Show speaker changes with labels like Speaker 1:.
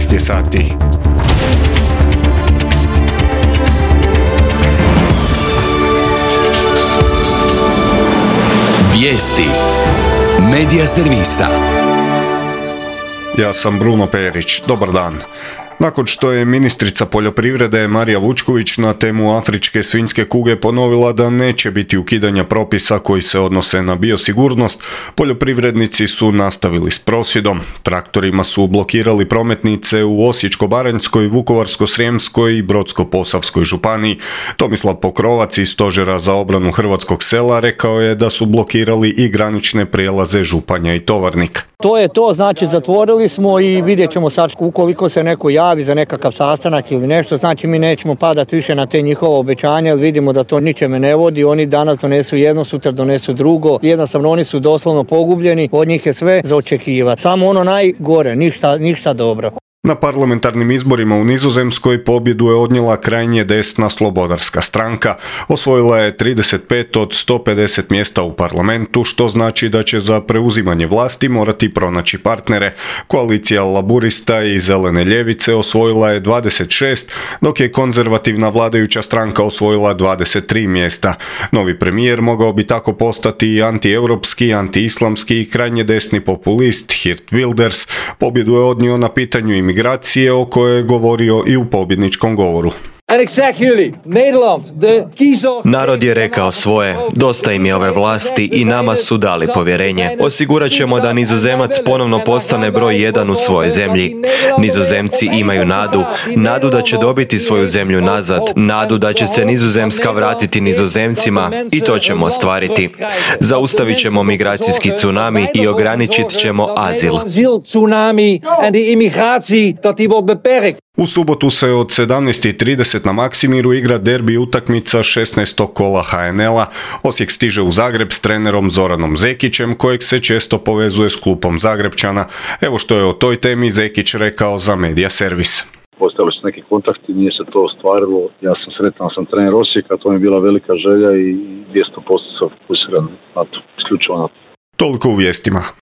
Speaker 1: 13 je sati.
Speaker 2: Vijesti Medija servisa.
Speaker 1: Ja sam Bruno Perić. Dobar dan. Nakon što je ministrica poljoprivrede Marija Vučković na temu afričke svinjske kuge ponovila da neće biti ukidanja propisa koji se odnose na biosigurnost, poljoprivrednici su nastavili s prosvjedom. Traktorima su blokirali prometnice u Osječko-baranjskoj, Vukovarsko-srijemskoj i Brodsko-posavskoj županiji. Tomislav Pokrovac iz Stožera za obranu hrvatskog sela rekao je da su blokirali i granične prijelaze Županja i Tovarnik.
Speaker 3: To je to, znači zatvorili smo i vidjet ćemo sad ukoliko se neko javi za nekakav sastanak ili nešto, znači mi nećemo padati više na te njihove obećanja jer vidimo da to ničeme ne vodi, oni danas donesu jedno, sutra donesu drugo, jednostavno oni su doslovno pogubljeni, od njih je sve za očekivati, samo ono najgore, ništa dobro.
Speaker 1: Na parlamentarnim izborima u Nizozemskoj pobjedu je odnijela krajnje desna Slobodarska stranka. Osvojila je 35 od 150 mjesta u parlamentu, što znači da će za preuzimanje vlasti morati pronaći partnere. Koalicija Laburista i Zelene ljevice osvojila je 26, dok je konzervativna vladajuća stranka osvojila 23 mjesta. Novi premijer mogao bi tako postati i antieuropski, antiislamski i krajnje desni populist Geert Wilders. Pobjedu je odnio na pitanju imigracije o kojoj je govorio i u pobjedničkom govoru.
Speaker 4: Narod je rekao svoje, dosta im je ove vlasti i nama su dali povjerenje. Osigurat ćemo da Nizozemac ponovno postane broj 1 u svojoj zemlji. Nizozemci imaju nadu da će dobiti svoju zemlju nazad, nadu da će se Nizozemska vratiti Nizozemcima i to ćemo ostvariti. Zaustavit ćemo migracijski tsunami i ograničit ćemo azil.
Speaker 1: U subotu se od 17:30 na Maksimiru igra derbi utakmica 16. kola HNL-a. Osijek stiže u Zagreb s trenerom Zoranom Zekićem, kojeg se često povezuje s klubom Zagrepčana. Evo što je o toj temi Zekić rekao za Medija servis.
Speaker 5: Postojali su neki kontakti, nije se to ostvarilo. Ja sam sretan, sam trener Osijeka, to mi je bila velika želja i 200% sam fokusiran na to, isključivo na to.
Speaker 1: Toliko u vijestima.